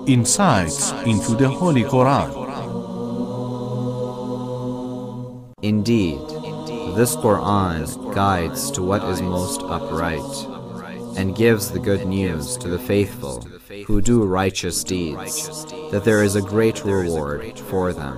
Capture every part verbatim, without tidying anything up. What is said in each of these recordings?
Insights into the Holy Quran. Indeed, this Quran guides to what is most upright, and gives the good news to the faithful who do righteous deeds, that there is a great reward for them.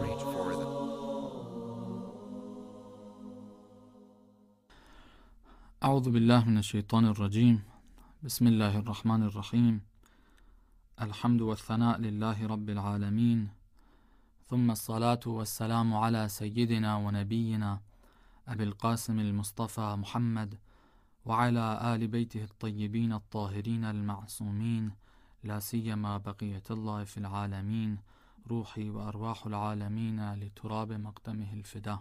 أعوذ بالله من الشيطان الرجيم بسم الله الرحمن الرحيم الحمد والثناء لله رب العالمين ثم الصلاة والسلام على سيدنا ونبينا أبي القاسم المصطفى محمد وعلى آل بيته الطيبين الطاهرين المعصومين لا سيما بقية الله في العالمين روحي وأرواح العالمين لتراب مقدمه الفداء.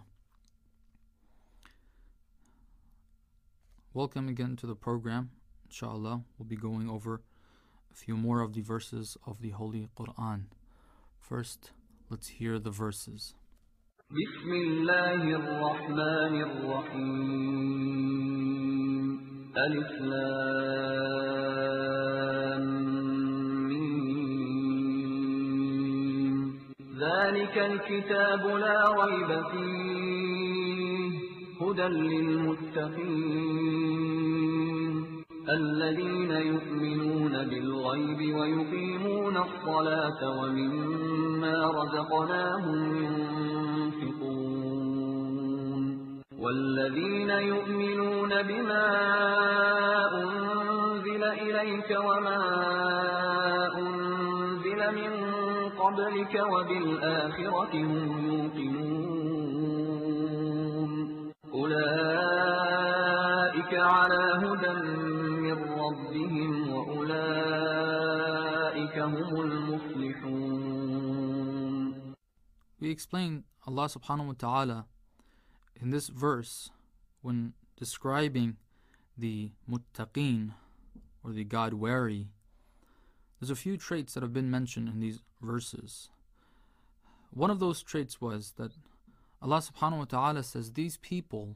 Welcome again to the program. Inshallah, we'll be going over a few more of the verses of the Holy Quran. First, let's hear the verses. بسم الله الرحمن الرحيم ألف لام ميم ذلك الكتاب لا ريب فيه هدى للمتقين الذين يؤمنون بالغيب ويقيمون الصلاة ومما رزقناهم ينفقون والذين يؤمنون بما أنزل إليك وما أنزل من قبلك وبالآخرة هم يوقنون أولئك على هدى من ربهم وأولئك هم المفلحون. We explain Allah subhanahu wa ta'ala in this verse when describing the muttaqeen or the God-wary. There's a few traits that have been mentioned in these verses. One of those traits was that Allah subhanahu wa ta'ala says these people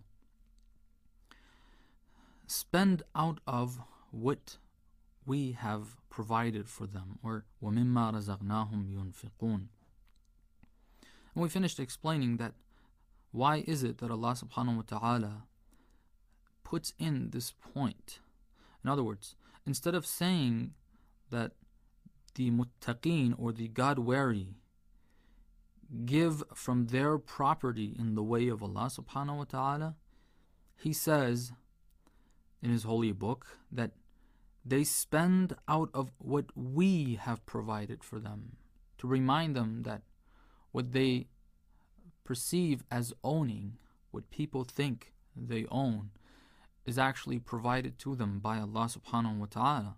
spend out of what we have provided for them, or وَمِمَّا رَزَقْنَاهُمْ يُنْفِقُونَ. And we finished explaining that why is it that Allah subhanahu wa ta'ala puts in this point. In other words, instead of saying that the muttaqeen or the God-wary give from their property in the way of Allah subhanahu wa ta'ala, He says in His holy book that they spend out of what we have provided for them, to remind them that what they perceive as owning, what people think they own, is actually provided to them by Allah subhanahu wa ta'ala.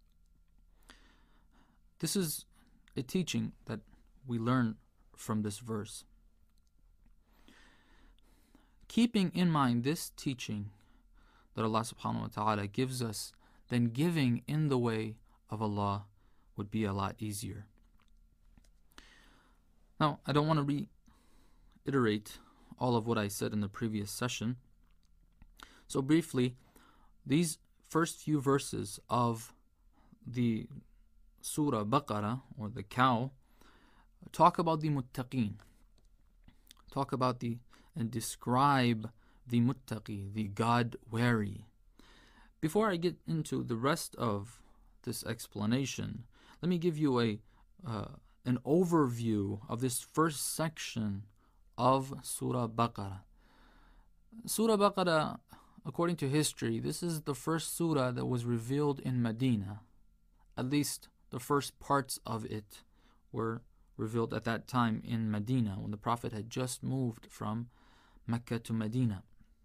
This is a teaching that we learn from this verse. Keeping in mind this teaching that Allah subhanahu wa ta'ala gives us, then giving in the way of Allah would be a lot easier. Now, I don't want to reiterate all of what I said in the previous session. So briefly, these first few verses of the Surah Baqarah, or the cow, talk about the muttaqeen. Talk about the, and describe the muttaqi, the God-wary. Before I get into the rest of this explanation, let me give you a uh, an overview of this first section of Surah Baqarah. Surah Baqarah, according to history, this is the first surah that was revealed in Medina. At least the first parts of it were revealed at that time in Medina, when the Prophet had just moved from Mecca to Medina.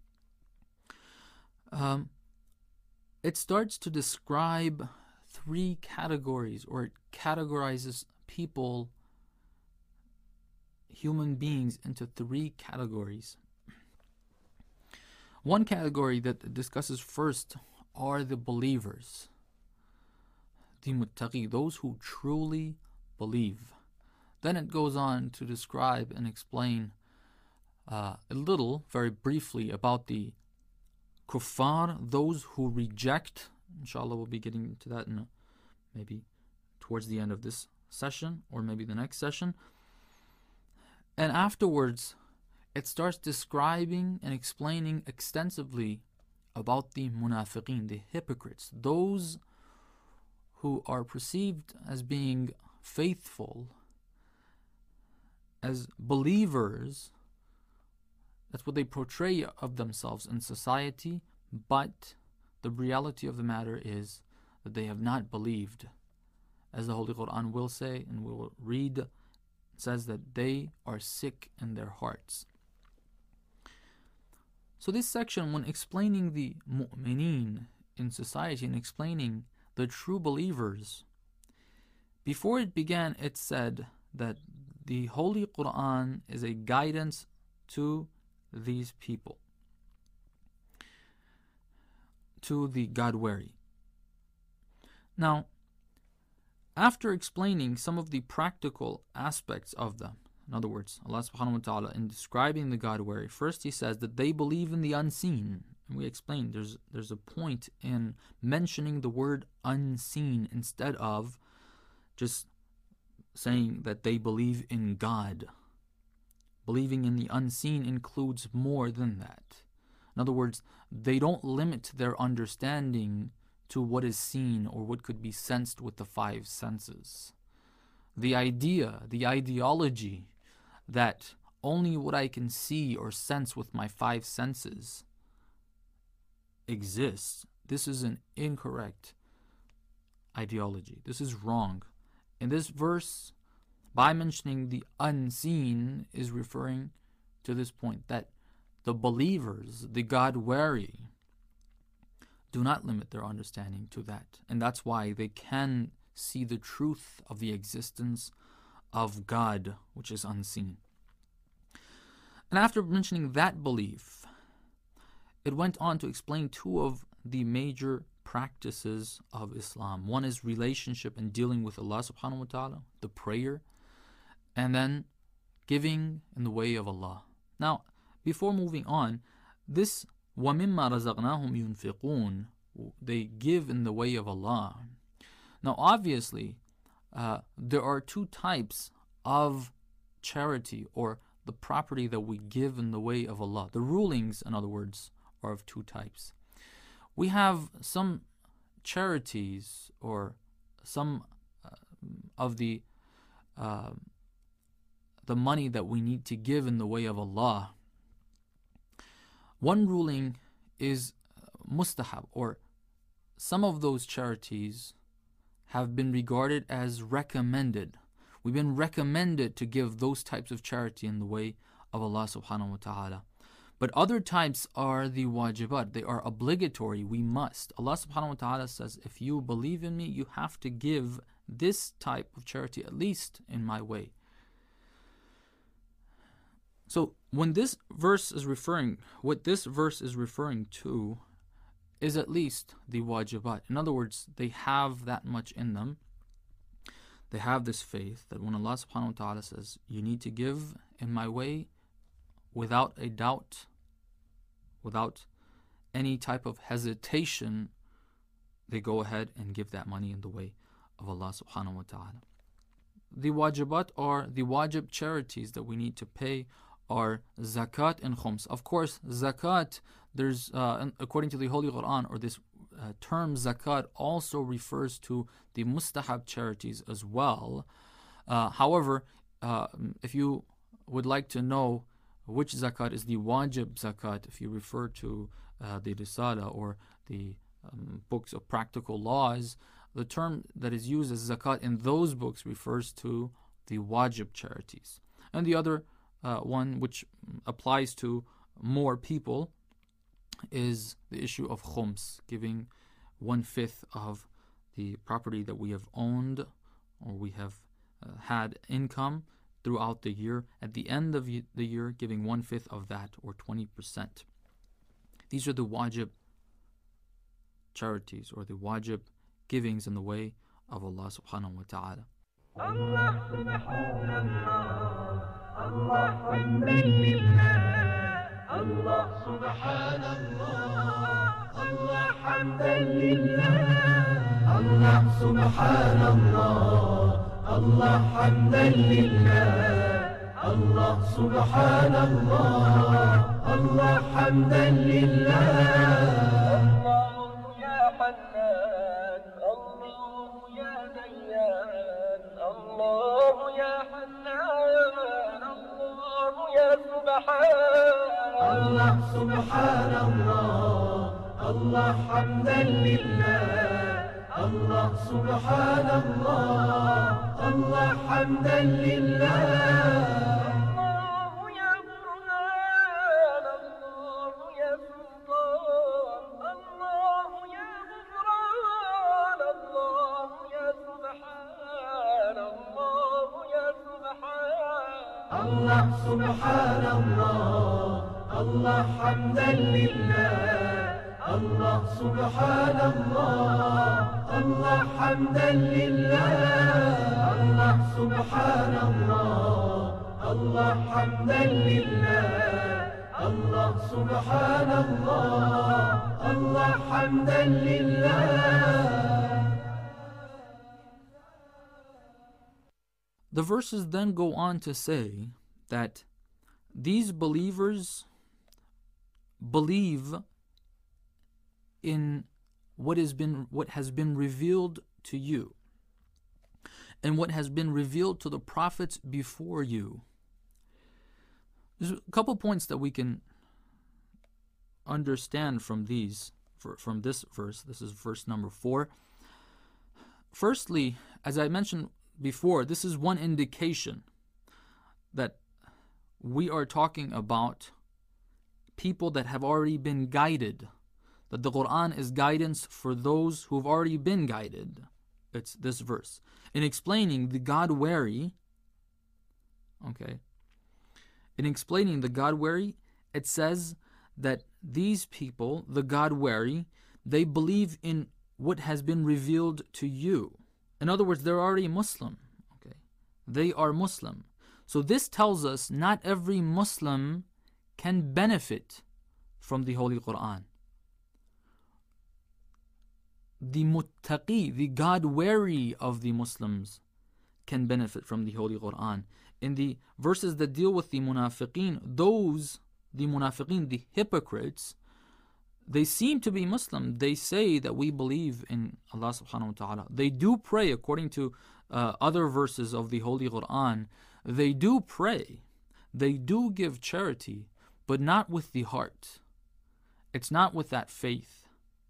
Um, it starts to describe three categories, or it categorizes people, human beings, into three categories. One category that it discusses first are the believers, the muttaqi, those who truly believe. Then it goes on to describe and explain uh, a little, very briefly, about the kuffar, those who reject. Inshallah, we'll be getting to that in a, maybe towards the end of this session or maybe the next session. And afterwards, it starts describing and explaining extensively about the munafiqeen, the hypocrites, those who are perceived as being faithful, as believers. That's what they portray of themselves in society, but the reality of the matter is that they have not believed. As the Holy Quran will say, and we will read, it says that they are sick in their hearts. So this section, when explaining the mu'mineen in society and explaining the true believers, before it began, it said that the Holy Quran is a guidance to these people, to the God-wary. Now, after explaining some of the practical aspects of them, in other words, Allah subhanahu wa ta'ala, in describing the God-wary, first He says that they believe in the unseen. And we explained there's there's a point in mentioning the word unseen instead of just saying that they believe in God. Believing in the unseen includes more than that. In other words, they don't limit their understanding to what is seen or what could be sensed with the five senses. The idea, the ideology that only what I can see or sense with my five senses exists, this is an incorrect ideology. This is wrong. In this verse, by mentioning the unseen, is referring to this point, that the believers, the God-wary, do not limit their understanding to that. And that's why they can see the truth of the existence of God, which is unseen. And after mentioning that belief, it went on to explain two of the major practices of Islam. One is relationship and dealing with Allah subhanahu wa ta'ala, the prayer, and then giving in the way of Allah. Now, before moving on, this وَمِمَّا رَزَقْنَاهُمْ يُنْفِقُونَ, they give in the way of Allah. Now, obviously, uh, there are two types of charity, or the property that we give in the way of Allah. The rulings, in other words, are of two types. We have some charities, or some uh, of the uh, the money that we need to give in the way of Allah. One ruling is mustahab, or some of those charities have been regarded as recommended. We've been recommended to give those types of charity in the way of Allah subhanahu wa ta'ala. But other types are the wajibat. They are obligatory. We must. Allah subhanahu wa ta'ala says, if you believe in me, you have to give this type of charity, at least in my way. So when this verse is referring, what this verse is referring to is at least the wajibat. In other words, they have that much in them. They have this faith that when Allah subhanahu wa ta'ala says, you need to give in my way, without a doubt, without any type of hesitation, they go ahead and give that money in the way of Allah subhanahu wa ta'ala. The wajibat, are the wajib charities that we need to pay, are zakat and khums. Of course, zakat, there's uh, according to the Holy Quran, or this uh, term zakat also refers to the mustahab charities as well. Uh, however, uh, if you would like to know which zakat is the wajib zakat, if you refer to uh, the Risala or the um, books of practical laws, the term that is used as zakat in those books refers to the wajib charities. And the other uh, one, which applies to more people, is the issue of khums, giving one-fifth of the property that we have owned or we have uh, had income throughout the year. At the end of the year, giving one-fifth of that, or twenty percent. These are the wajib charities, or the wajib givings in the way of Allah subhanahu wa ta'ala. Allah subhanallah, Allah hamdalillah, Allah subhanallah, Allah hamdalillah, Allah subhanallah, الله حمدا لله الله سبحان الله الله حمدا لله الله يا حنان الله يا ديان الله يا حنان الله يا سبحان الله سبحان الله الله حمدا لله الله سبحان الله الله حمدا لله الله يا برهان الله يا سلطان الله يا غفران الله يا سبحان الله يا سبحان الله سبحان الله الله حمدا لله الله سبحان الله الله حمدا لله الله سبحان الله الله حمدا لله الله سبحان الله الله حمدا لله. The verses then go on to say that these believers believe in what has been what has been revealed to you and what has been revealed to the prophets before you. There's a couple points that we can understand from these from this verse. This is verse number four. Firstly, as I mentioned before, this is one indication that we are talking about people that have already been guided, that the Quran is guidance for those who have already been guided. It's this verse. In explaining the God-wary, okay, in explaining the God-wary, it says that these people, the God-wary, they believe in what has been revealed to you. In other words, they're already Muslim. Okay, they are Muslim. So this tells us not every Muslim can benefit from the Holy Quran. The muttaqi, the God-wary of the Muslims, can benefit from the Holy Quran. In the verses that deal with the munafiqeen, those, the munafiqeen, the hypocrites, they seem to be Muslim. They say that we believe in Allah subhanahu wa ta'ala. They do pray according to uh, other verses of the Holy Quran. They do pray. They do give charity, but not with the heart. It's not with that faith.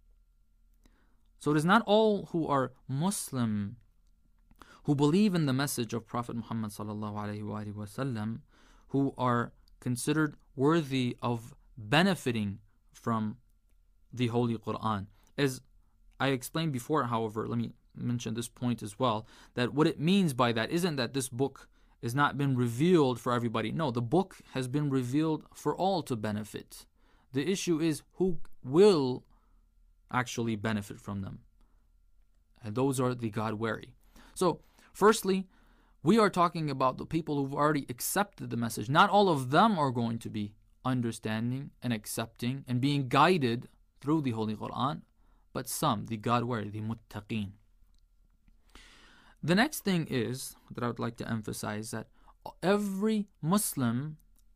So it is not all who are Muslim, who believe in the message of Prophet Muhammad sallallahu alaihi wasallam, who are considered worthy of benefiting from the Holy Quran. As I explained before, however, let me mention this point as well, that what it means by that isn't that this book has not been revealed for everybody. No, the book has been revealed for all to benefit. The issue is who will actually benefit from them. And those are the God-wary. So, firstly, we are talking about the people who've already accepted the message. Not all of them are going to be understanding and accepting and being guided through the Holy Quran, but some, the God-wary, the muttaqeen. The next thing is, that I would like to emphasize, that every Muslim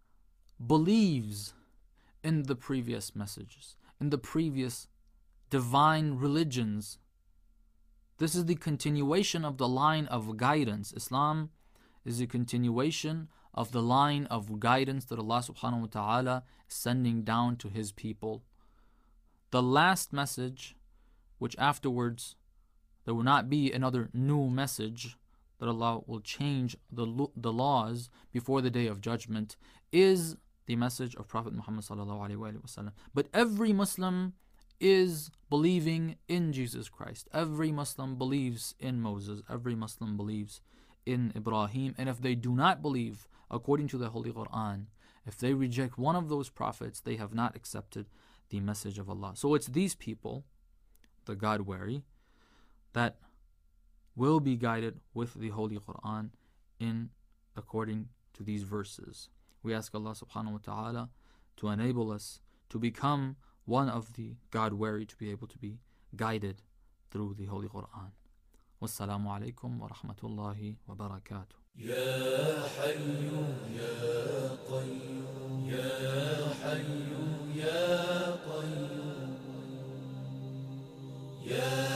believes in the previous messages, in the previous divine religions. This is the continuation of the line of guidance. Islam is a continuation of the line of guidance that Allah subhanahu wa ta'ala is sending down to His people. The last message, which afterwards there will not be another new message, that Allah will change the, the laws before the day of judgment, is the message of Prophet Muhammad sallallahu alaihi wasallam. But every Muslim is believing in Jesus Christ. Every Muslim believes in Moses. Every Muslim believes in Ibrahim. And if they do not believe according to the Holy Quran, if they reject one of those prophets, they have not accepted the message of Allah. So it's these people, the God-wary, that will be guided with the Holy Quran in according to these verses. We ask Allah subhanahu wa ta'ala to enable us to become one of the God-wary, to be able to be guided through the Holy Quran. Wassalamu alaikum wa rahmatullahi wa barakatuh. يا حي يا قيوم يا حي يا قيوم يا